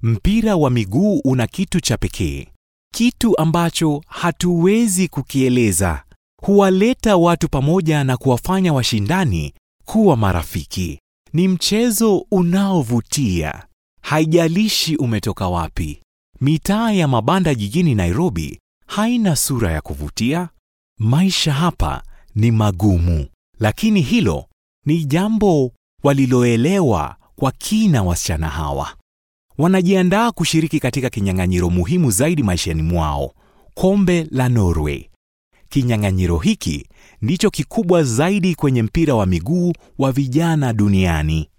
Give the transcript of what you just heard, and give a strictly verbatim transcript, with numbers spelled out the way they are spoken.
Mpira wa miguu una kitu cha pekee, kitu ambacho hatuwezi kukieleza. Huwaleta watu pamoja na kuwafanya washindani kuwa marafiki. Ni mchezo unaovutia. Haijalishi umetoka wapi. Mitaa ya mabanda jijini Nairobi haina sura ya kuvutia. Maisha hapa ni magumu, lakini hilo ni jambo waliloelewa kwa kina wasichana hawa. Wanajiandaa kushiriki katika kinyang'anyiro muhimu zaidi maishani mwao, Kombe la Norway. Kinyang'anyiro hiki ndicho kikubwa zaidi kwenye mpira wa miguu wa vijana duniani.